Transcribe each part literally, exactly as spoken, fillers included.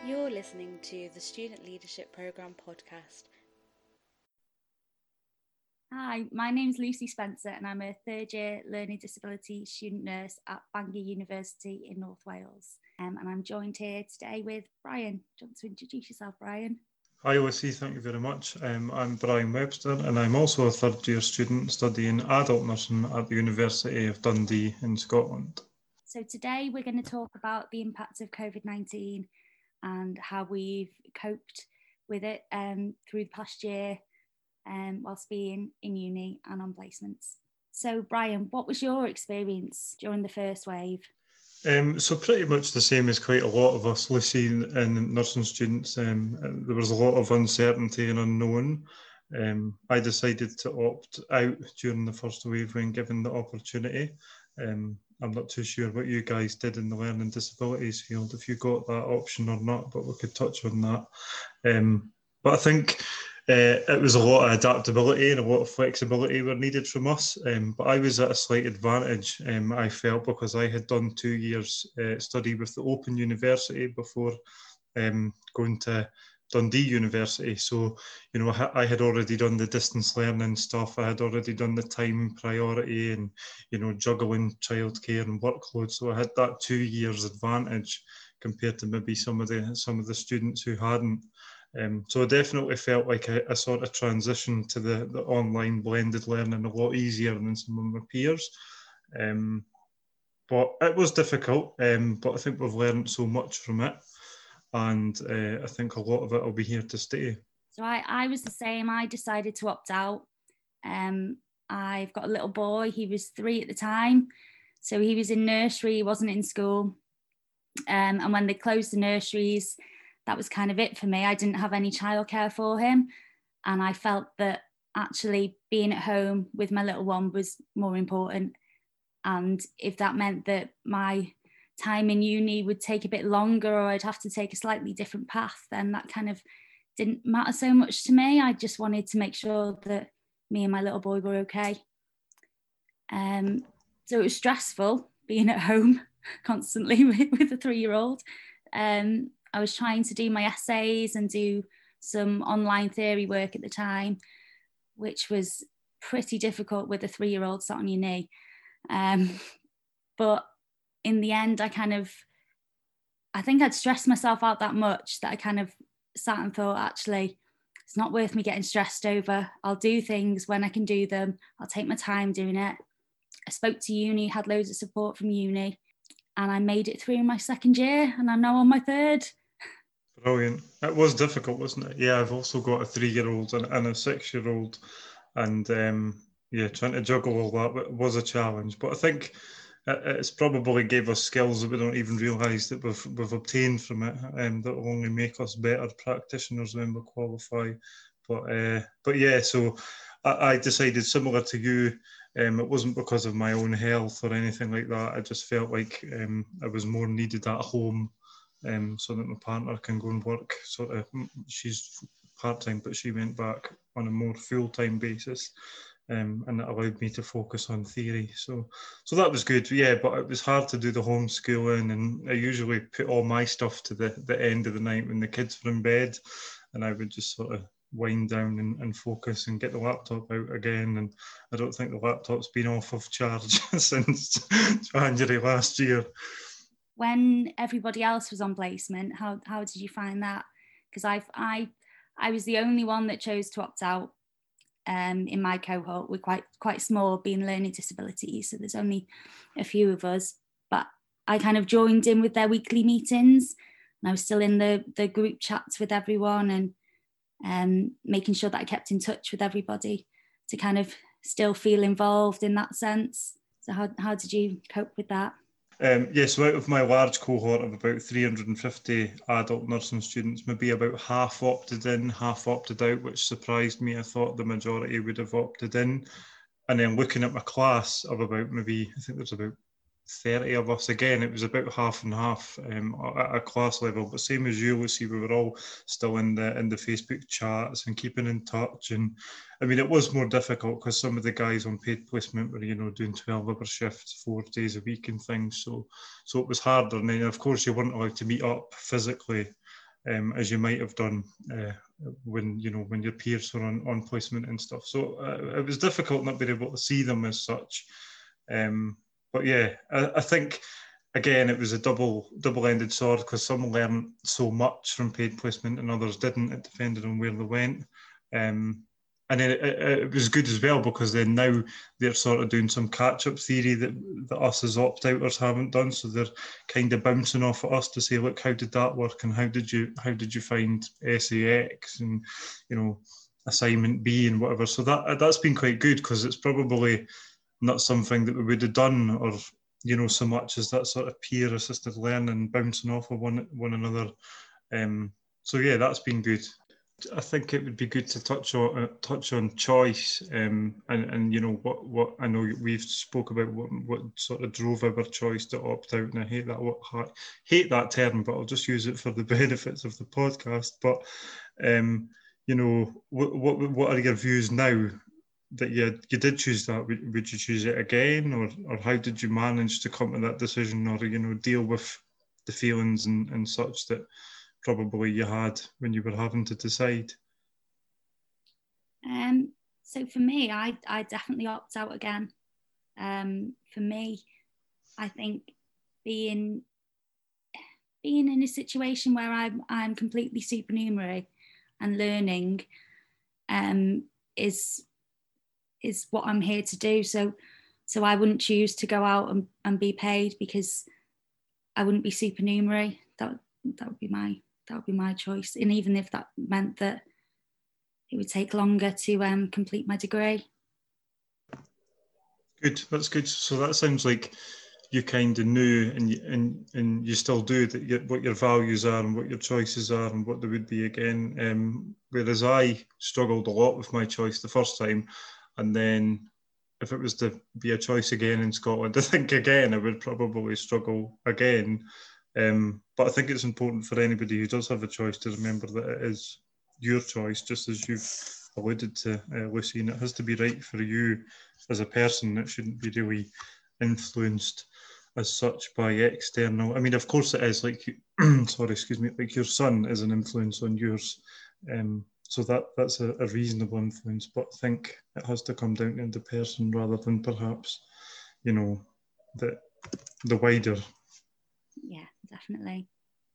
You're listening to the Student Leadership Programme podcast. Hi, my name's Lucy Spencer and I'm a third year learning disability student nurse at Bangor University in North Wales. Um, and I'm joined here today with Brian. Do you want to introduce yourself, Brian? Hi Lucy, thank you very much. Um, I'm Brian Webster and I'm also a third year student studying adult nursing at the University of Dundee in Scotland. So today we're going to talk about the impact of COVID nineteen and how we've coped with it um, through the past year um, whilst being in uni and on placements. So Brian, what was your experience during the first wave? Um, so pretty much the same as quite a lot of us, Lucy, and nursing students. Um, there was a lot of uncertainty and unknown. Um, I decided to opt out during the first wave when given the opportunity. Um, I'm not too sure what you guys did in the learning disabilities field, if you got that option or not, but we could touch on that. Um, but I think uh, it was a lot of adaptability and a lot of flexibility were needed from us. Um, but I was at a slight advantage, um, I felt, because I had done two years uh, study with the Open University before um, going to Dundee University. So, you know, I had already done the distance learning stuff. I had already done the time priority and, you know, juggling childcare and workload. So I had that two years advantage compared to maybe some of the some of the students who hadn't. Um, so I definitely felt like a, a sort of transition to the, the online blended learning a lot easier than some of my peers. Um, but it was difficult, um, but I think we've learned so much from it. And uh, I think a lot of it will be here to stay. So I, I was the same. I decided to opt out. Um, I've got a little boy. He was three at the time. So he was in nursery, he wasn't in school. Um, and when they closed the nurseries, that was kind of it for me. I didn't have any childcare for him. And I felt that actually being at home with my little one was more important. And if that meant that my time in uni would take a bit longer or I'd have to take a slightly different path, then that kind of didn't matter so much to me. I just wanted to make sure that me and my little boy were okay. Um, so it was stressful being at home constantly with, with a three-year-old. Um, I was trying to do my essays and do some online theory work at the time, which was pretty difficult with a three-year-old sat on your knee. Um, but in the end, I kind of, I think I'd stressed myself out that much that I kind of sat and thought, actually, it's not worth me getting stressed over. I'll do things when I can do them. I'll take my time doing it. I spoke to uni, had loads of support from uni, and I made it through my second year, and I'm now on my third. Brilliant. It was difficult, wasn't it? Yeah, I've also got a three-year-old and, and a six-year-old, and um, yeah, trying to juggle all that was a challenge. But I think it's probably gave us skills that we don't even realise that we've we've obtained from it, and um, that will only make us better practitioners when we qualify. But uh, but yeah, so I, I decided similar to you. Um, it wasn't because of my own health or anything like that. I just felt like um, I was more needed at home, um, so that my partner can go and work. Sort of, she's part time, but she went back on a more full time basis. Um, and it allowed me to focus on theory. So so that was good, yeah, but it was hard to do the homeschooling, and I usually put all my stuff to the, the end of the night when the kids were in bed, and I would just sort of wind down and, and focus and get the laptop out again. And I don't think the laptop's been off of charge since January last year. When everybody else was on placement, how how did you find that? Because I I I was the only one that chose to opt out. Um, in my cohort, we're quite quite small, being learning disabilities, so there's only a few of us, but I kind of joined in with their weekly meetings, and I was still in the the group chats with everyone, and um, making sure that I kept in touch with everybody to kind of still feel involved in that sense. So how, how did you cope with that? Um, yes, yeah, so out of my large cohort of about three hundred fifty adult nursing students, maybe about half opted in, half opted out, which surprised me. I thought the majority would have opted in. And then looking at my class of about maybe, I think there's about thirty of us, again, it was about half and half um, at a class level. But same as you, Lucy, we were all still in the in the Facebook chats and keeping in touch. And I mean, it was more difficult because some of the guys on paid placement were, you know, doing twelve hour shifts, four days a week and things. So, so it was harder. And then, of course, you weren't allowed to meet up physically um, as you might have done uh, when you know when your peers were on, on placement and stuff. So uh, it was difficult not being able to see them as such. Um, but yeah, I, I think again it was a double double-ended sword, because some learned so much from paid placement and others didn't. It depended on where they went. Um, And then it, it was good as well, because then now they're sort of doing some catch-up theory that, that us as opt-outers haven't done. So they're kind of bouncing off at us to say, look, how did that work, and how did you how did you find S A X and, you know, assignment B and whatever. So that that's been quite good, because it's probably not something that we would have done, or you know, so much as that sort of peer-assisted learning, bouncing off of one one another. Um, so yeah, that's been good. I think it would be good to touch on uh, touch on choice, um, and and you know what what I know we've spoke about what what sort of drove our choice to opt out, and I hate that what hate that term, but I'll just use it for the benefits of the podcast. But um, you know, what what what are your views now that you you did choose that? Would, would you choose it again, or or how did you manage to come to that decision, or you know, deal with the feelings and and such that probably you had when you were having to decide? Um, so for me, I I definitely opt out again. Um, for me, I think being being in a situation where I'm I'm completely supernumerary and learning um, is is what I'm here to do. So so I wouldn't choose to go out and, and be paid, because I wouldn't be supernumerary. That that would be my that would be my choice. And even if that meant that it would take longer to um, complete my degree. Good, that's good. So that sounds like you kind of knew, and you, and and you still do, that you, what your values are and what your choices are and what they would be again. Um, whereas I struggled a lot with my choice the first time, and then if it was to be a choice again in Scotland, I think again I would probably struggle again. Um, but I think it's important for anybody who does have a choice to remember that it is your choice, just as you've alluded to, uh, Lucy, and it has to be right for you as a person. It shouldn't be really influenced as such by external. I mean, of course it is, like, sorry, excuse me, like your son is an influence on yours. Um, so that that's a, a reasonable influence, but I think it has to come down to the person rather than perhaps, you know, the the wider. Yeah, definitely.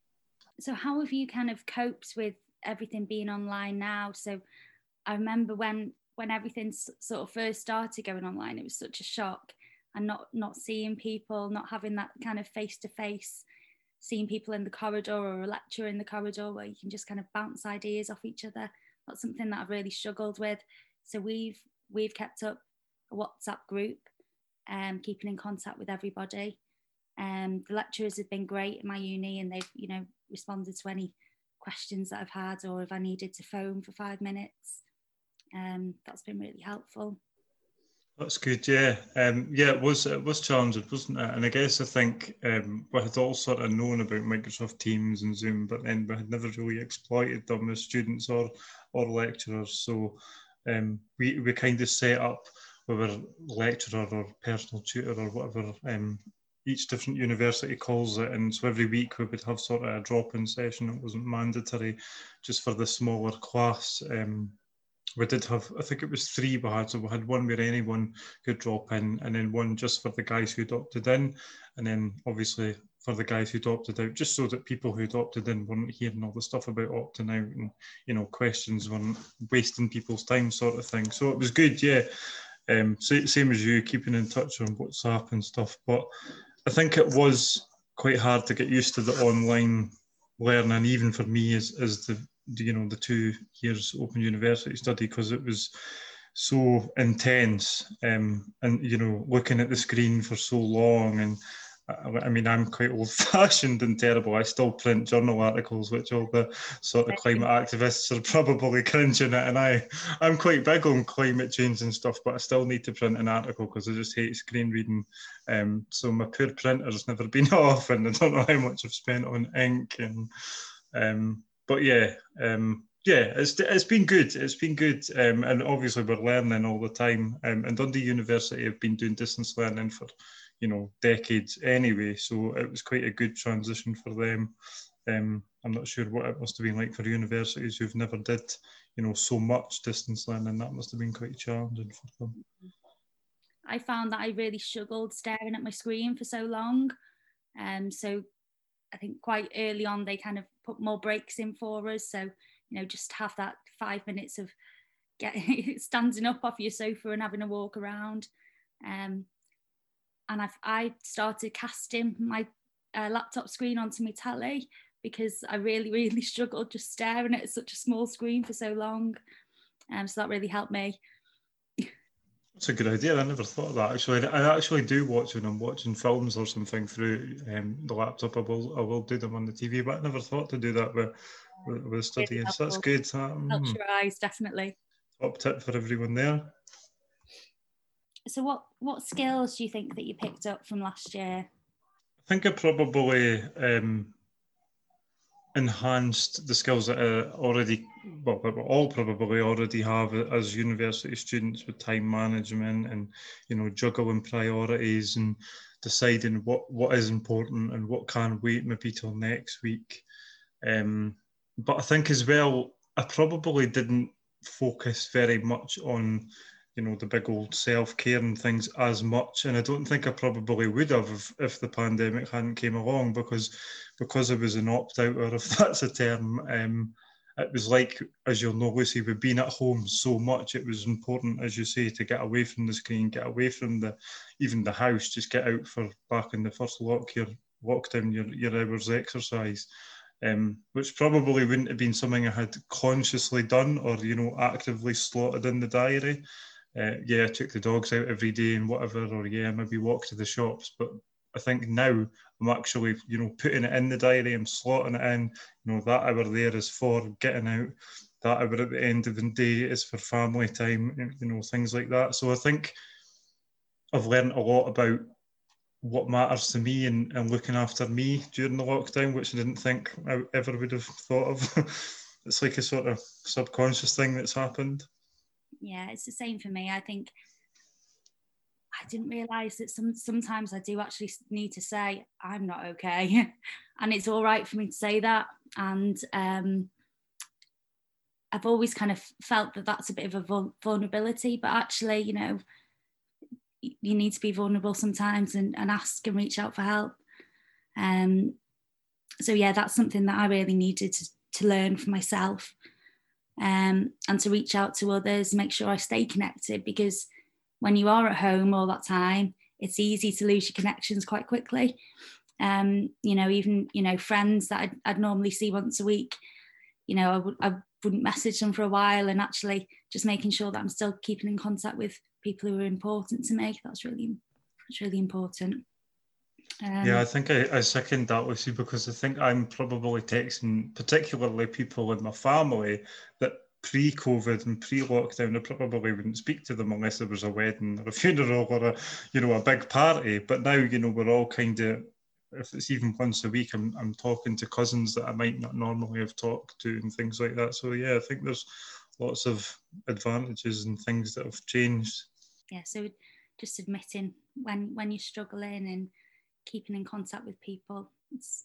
So how have you kind of coped with everything being online now? So I remember when when everything sort of first started going online, it was such a shock, and not not seeing people, not having that kind of face-to-face, seeing people in the corridor or a lecturer in the corridor where you can just kind of bounce ideas off each other. That's something that I've really struggled with. So we've we've kept up a WhatsApp group, um, keeping in contact with everybody. Um, the lecturers have been great in my uni, and they've, you know, responded to any questions that I've had, or if I needed to phone for five minutes. Um, that's been really helpful. That's good, yeah. Um, yeah, it was it was challenging, wasn't it? And I guess I think um, we had all sort of known about Microsoft Teams and Zoom, but then we had never really exploited them as students or or lecturers. So um, we we kind of set up with our lecturer or personal tutor or whatever um, each different university calls it, and so every week we would have sort of a drop-in session. It wasn't mandatory, just for the smaller class. Um, we did have, I think it was three we had, so we had one where anyone could drop in, and then one just for the guys who'd opted in, and then obviously for the guys who'd opted out, just so that people who'd opted in weren't hearing all the stuff about opting out, and, you know, questions weren't wasting people's time, sort of thing. So it was good, yeah. Um, same as you, keeping in touch on WhatsApp and stuff, but I think it was quite hard to get used to the online learning, even for me as, as the, you know, the two years open university study, because it was so intense, um, and, you know, looking at the screen for so long. And I mean, I'm quite old-fashioned and terrible. I still print journal articles, which all the sort of climate activists are probably cringing at. And I, I'm quite big on climate change and stuff, but I still need to print an article because I just hate screen reading. Um, so my poor printer's never been off, and I don't know how much I've spent on ink. And um, but yeah, um, yeah, it's it's been good. It's been good, um, and obviously we're learning all the time. Um, and Dundee University have been doing distance learning for, you know, decades anyway, so it was quite a good transition for them. Um, I'm not sure what it must have been like for universities who've never did, you know, so much distance learning. That must have been quite challenging for them. I found that I really struggled staring at my screen for so long. Um, so I think quite early on they kind of put more breaks in for us. So, you know, just have that five minutes of getting standing up off your sofa and having a walk around. Um, and I've I started casting my uh, laptop screen onto my telly because I really, really struggled just staring at such a small screen for so long. Um, so that really helped me. That's a good idea. I never thought of that. Actually, I actually do watch when I'm watching films or something through um, the laptop. I will, I will do them on the T V, but I never thought to do that with with, with studying. Really so that's good. Um, Helps your eyes, definitely. Top tip for everyone there. So, what what skills do you think that you picked up from last year? I think I probably um, enhanced the skills that I already, well, we all probably already have as university students with time management and, you know, juggling priorities and deciding what, what is important and what can wait maybe till next week. Um, but I think as well, I probably didn't focus very much on, you know, the big old self-care and things as much. And I don't think I probably would have if, if the pandemic hadn't came along, because because I was an opt-out, or if that's a term, um, it was like, as you'll know, Lucy, we've been at home so much, it was important, as you say, to get away from the screen, get away from the even the house, just get out for, back in the first lock, your lockdown, your, your hours exercise. Um, which probably wouldn't have been something I had consciously done or, you know, actively slotted in the diary. Uh, yeah, I took the dogs out every day and whatever, or yeah, maybe walk to the shops. But I think now I'm actually, you know, putting it in the diary, I'm slotting it in, you know, that hour there is for getting out, that hour at the end of the day is for family time, you know, things like that. So I think I've learned a lot about what matters to me and, and looking after me during the lockdown, which I didn't think I ever would have thought of. It's like a sort of subconscious thing that's happened. Yeah, it's the same for me. I think I didn't realise that some sometimes I do actually need to say I'm not okay, and it's all right for me to say that. And um, I've always kind of felt that that's a bit of a vulnerability, but actually, you know, you need to be vulnerable sometimes and, and ask and reach out for help. Um, so yeah, that's something that I really needed to, to learn for myself, um, and to reach out to others, make sure I stay connected, because when you are at home all that time, it's easy to lose your connections quite quickly. Um, you know, even, you know, friends that I'd, I'd normally see once a week, you know, I, w- I wouldn't message them for a while, and actually just making sure that I'm still keeping in contact with people who are important to me. That's really, that's really important. Um, yeah, I think I, I second that, Lucy, because I think I'm probably texting particularly people in my family that pre-COVID and pre-lockdown, I probably wouldn't speak to them unless there was a wedding or a funeral or a, you know, a big party. But now, you know, we're all kind of, if it's even once a week, I'm I'm talking to cousins that I might not normally have talked to and things like that. So yeah, I think there's lots of advantages and things that have changed. Yeah, so just admitting when when you're struggling and keeping in contact with people, it's,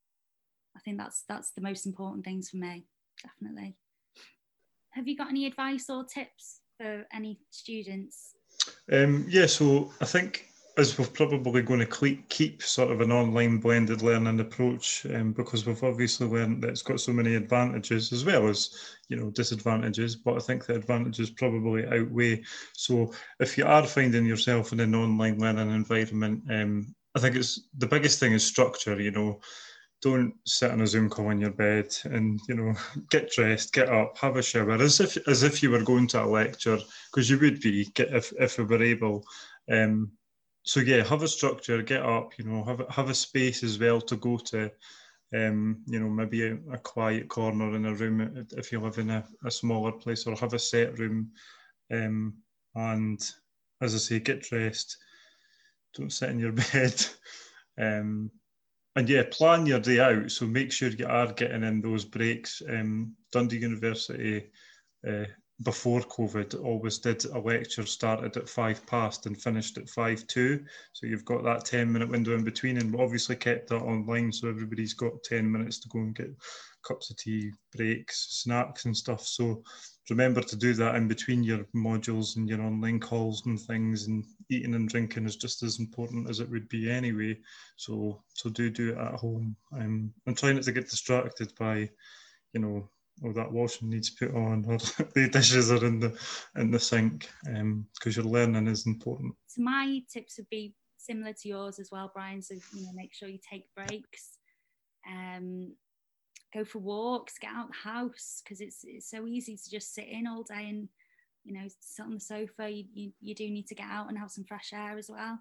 I think that's that's the most important things for me, definitely. Have you got any advice or tips for any students? Um, yeah, so I think as we're probably going to keep sort of an online blended learning approach, um, because we've obviously learned that it's got so many advantages as well as, you know, disadvantages, but I think the advantages probably outweigh. So if you are finding yourself in an online learning environment, um, I think it's the biggest thing is structure. You know, don't sit on a Zoom call in your bed, and, you know, get dressed, get up, have a shower, as if as if you were going to a lecture, because you would be if if we were able. Um, so yeah, have a structure, get up, you know, have have a space as well to go to. Um, you know, maybe a, a quiet corner in a room if you live in a, a smaller place, or have a set room. Um, and as I say, get dressed. Don't sit in your bed. Um, and yeah, plan your day out. So make sure you are getting in those breaks. Um, Dundee University uh, before COVID always did a lecture started at five past and finished at five two. So you've got that ten minute window in between, and we obviously kept that online so everybody's got ten minutes to go and get cups of tea, breaks, snacks and stuff. So remember to do that in between your modules and your online calls and things, and eating and drinking is just as important as it would be anyway. So so do do it at home. Um, and try not to get distracted by, you know, oh, that washing needs put on, or the dishes are in the in the sink, because um, your learning is important. So my tips would be similar to yours as well, Brian. So, you know, make sure you take breaks, um, go for walks, get out the house, because it's it's so easy to just sit in all day and, you know, sit on the sofa. You, you, you do need to get out and have some fresh air as well.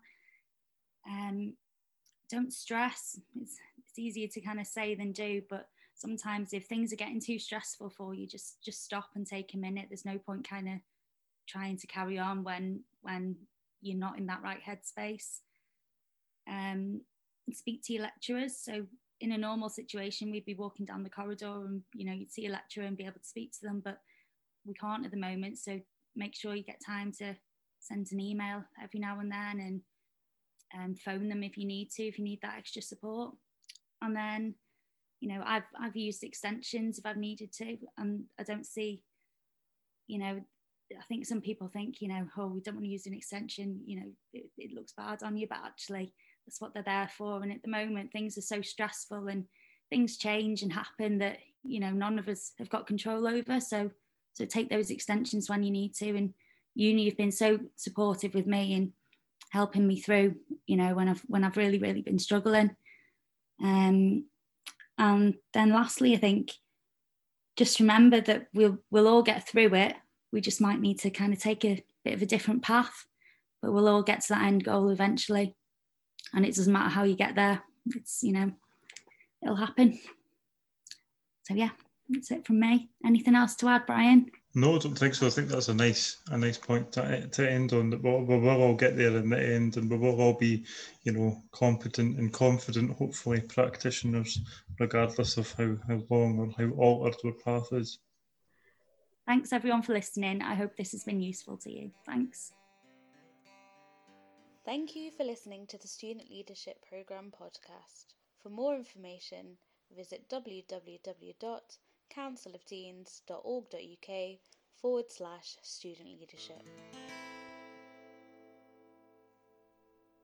Um, don't stress. It's, it's easier to kind of say than do, but sometimes if things are getting too stressful for you, just just stop and take a minute. There's no point kind of trying to carry on when when you're not in that right headspace. Um, speak to your lecturers. So in a normal situation, we'd be walking down the corridor and, you know, you'd see a lecturer and be able to speak to them, but we can't at the moment. So make sure you get time to send an email every now and then, and um, phone them if you need to, if you need that extra support. And then, you know, I've I've used extensions if I've needed to, and I don't see, you know, I think some people think, you know, oh, we don't want to use an extension, you know, it, it looks bad on you, but actually that's what they're there for. And at the moment, things are so stressful and things change and happen that, you know, none of us have got control over. So, so take those extensions when you need to. And uni have been so supportive with me and helping me through, you know, when I've when I've really, really been struggling. Um, and then lastly, I think just remember that we'll we'll all get through it. We just might need to kind of take a bit of a different path, but we'll all get to that end goal eventually. And it doesn't matter how you get there. It's, you know, it'll happen. So yeah, that's it from me. Anything else to add, Brian? No, I don't think so. I think that's a nice a nice point to, to end on. That we'll, we will all get there in the end, and we will all be, you know, competent and confident, hopefully, practitioners, regardless of how, how long or how altered our path is. Thanks everyone for listening. I hope this has been useful to you. Thanks. Thank you for listening to the Student Leadership Programme podcast. For more information, visit www.councilofteens.org.uk forward slash student leadership.